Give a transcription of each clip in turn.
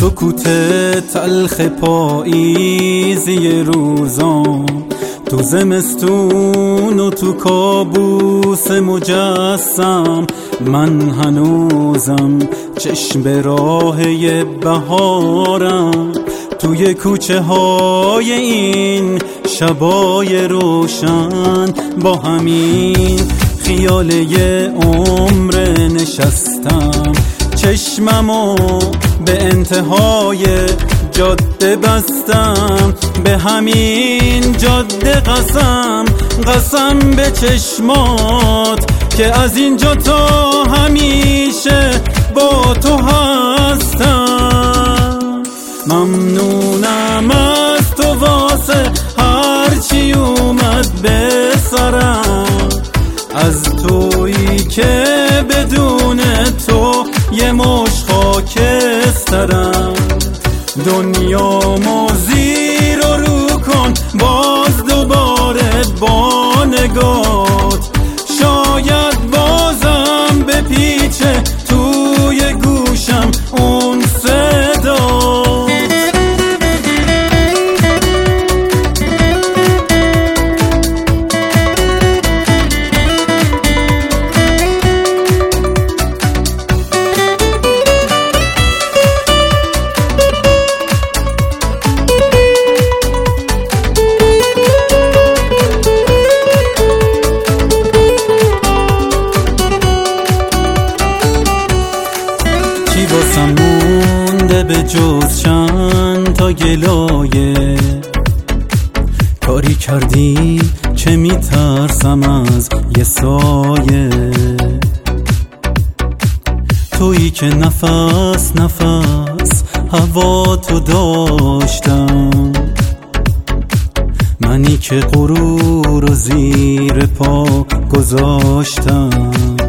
سکوت تلخ پاییزی روزام، تو زمستون و تو کابوس مجسم، من هنوزم چشم به راه بهارم، توی کوچه های این شبای روشن، با همین خیال یه عمر نشستم، چشممو به انتهای جاده بستم، به همین جاده قسم به چشمات که از اینجا تا همیشه با تو هستم. ممنونم از تو واسه هرچی اومد به سرم، از تویی که بدون تو یه مش خاکسترم. دنیامو زیر و رو کن باز دوباره با نگات، شاید بازم بپیچه توی گوشم اون صدات. چی واسم مونده به جز چند تا گلایه، کاری کردی که میترسم از یه سایه، تویی که نفس هوا تو داشتم، منی که غرور و زیر پا گذاشتم،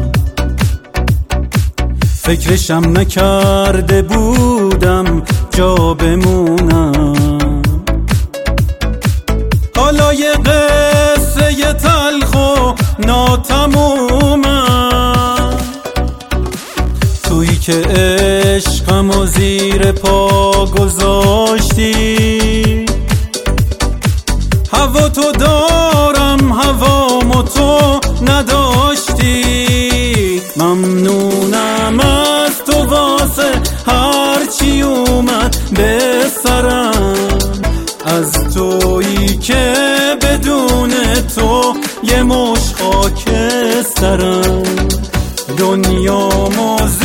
فکرشم نکرده بودم جا بمونم، حالا یه قصه تلخ و ناتمومم، تویی که عشقمو زیر پا گذاشتی، هوا تو دارم هوامو تو نداشتی. ممنونم از تو واسه هرچی اومد به سرم، از تویی که بدون تو یه مش خاکسترم. دنیامو